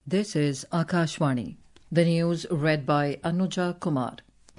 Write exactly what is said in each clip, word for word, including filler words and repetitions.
This is Akashvani. The news read by Anuja Kumar.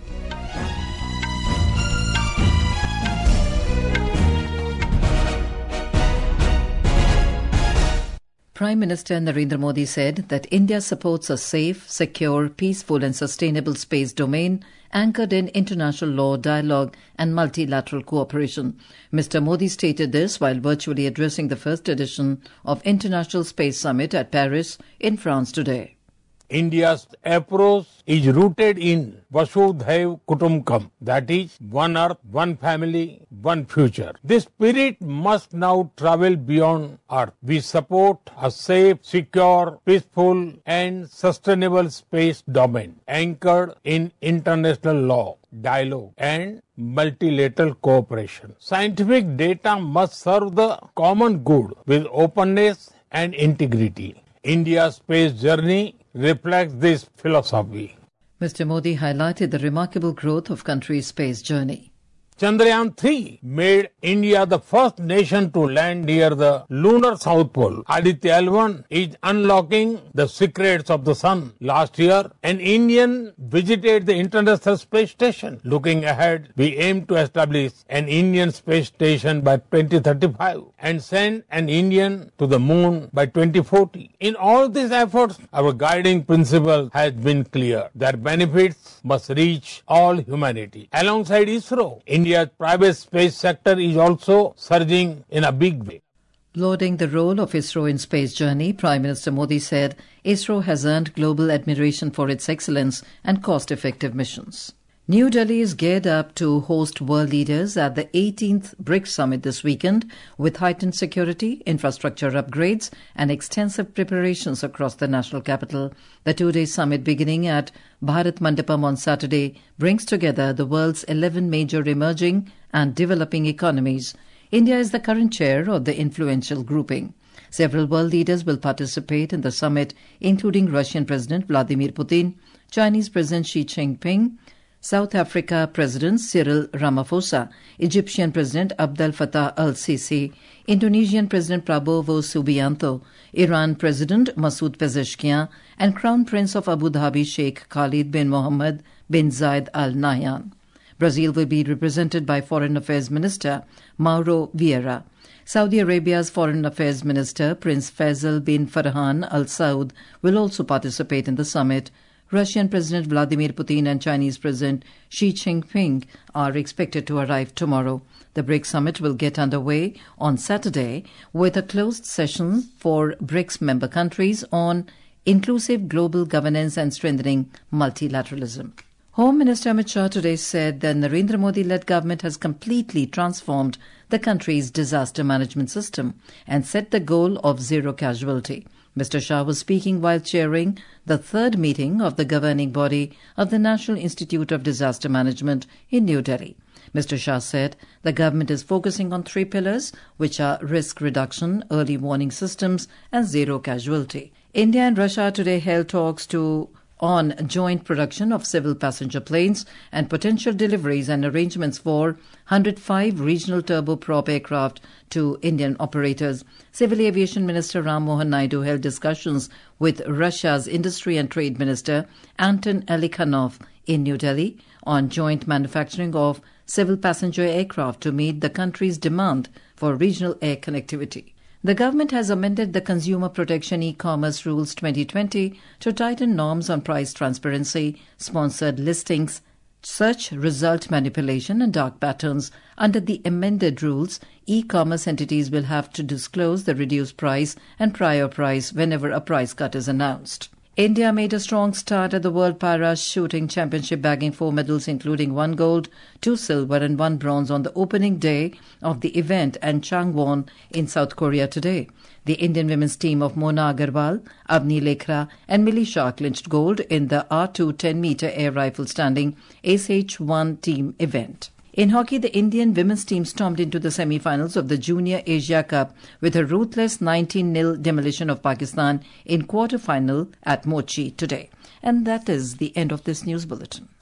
Prime Minister Narendra Modi said that India supports a safe, secure, peaceful and sustainable space domain anchored in international law, dialogue and multilateral cooperation. Mister Modi stated this while virtually addressing the first edition of International Space Summit at Paris in France today. India's approach is rooted in Vasudhaiv Kutumbakam, that is, one earth, one family, one future. This spirit must now travel beyond earth. We support a safe, secure, peaceful and sustainable space domain anchored in international law, dialogue and multilateral cooperation. Scientific data must serve the common good with openness and integrity. India's space journey reflects this philosophy. Mister Modi highlighted the remarkable growth of country's space journey. Chandrayaan three made India the first nation to land near the lunar South Pole. Aditya L one is unlocking the secrets of the sun. Last year, an Indian visited the International Space Station. Looking ahead, we aim to establish an Indian space station by twenty thirty-five and send an Indian to the moon by twenty forty. In all these efforts, our guiding principle has been clear, that benefits must reach all humanity. Alongside ISRO, India's private space sector is also surging in a big way. Lauding the role of ISRO in space journey, Prime Minister Modi said ISRO has earned global admiration for its excellence and cost-effective missions. New Delhi is geared up to host world leaders at the eighteenth BRICS Summit this weekend with heightened security, infrastructure upgrades and extensive preparations across the national capital. The two-day summit beginning at Bharat Mandapam on Saturday brings together the world's eleven major emerging and developing economies. India is the current chair of the influential grouping. Several world leaders will participate in the summit, including Russian President Vladimir Putin, Chinese President Xi Jinping, South Africa President Cyril Ramaphosa, Egyptian President Abdel Fattah al-Sisi, Indonesian President Prabowo Subianto, Iran President Masoud Pezeshkian, and Crown Prince of Abu Dhabi Sheikh Khalid bin Mohammed bin Zayed Al Nahyan. Brazil will be represented by Foreign Affairs Minister Mauro Vieira. Saudi Arabia's Foreign Affairs Minister Prince Faisal bin Farhan Al Saud will also participate in the summit. Russian President Vladimir Putin and Chinese President Xi Jinping are expected to arrive tomorrow. The BRICS Summit will get underway on Saturday with a closed session for BRICS member countries on inclusive global governance and strengthening multilateralism. Home Minister Amit Shah today said the Narendra Modi-led government has completely transformed the country's disaster management system and set the goal of zero casualty. Mister Shah was speaking while chairing the third meeting of the governing body of the National Institute of Disaster Management in New Delhi. Mister Shah said the government is focusing on three pillars, which are risk reduction, early warning systems and zero casualty. India and Russia today held talks to on joint production of civil passenger planes and potential deliveries and arrangements for one hundred five regional turboprop aircraft to Indian operators. Civil Aviation Minister Ram Mohan Naidu held discussions with Russia's Industry and Trade Minister Anton Alikhanov in New Delhi on joint manufacturing of civil passenger aircraft to meet the country's demand for regional air connectivity. The government has amended the Consumer Protection E-Commerce Rules twenty twenty to tighten norms on price transparency, sponsored listings, search result manipulation and dark patterns. Under the amended rules, e-commerce entities will have to disclose the reduced price and prior price whenever a price cut is announced. India made a strong start at the World Para Shooting Championship, bagging four medals including one gold, two silver and one bronze on the opening day of the event at Changwon in South Korea today. The Indian women's team of Mona Agarwal, Avni Lekhra and Millie Shah clinched gold in the R two ten-meter air rifle standing S H one team event. In hockey, the Indian women's team stormed into the semi-finals of the Junior Asia Cup with a ruthless nineteen nil demolition of Pakistan in quarter-final at Mochi today. And that is the end of this news bulletin.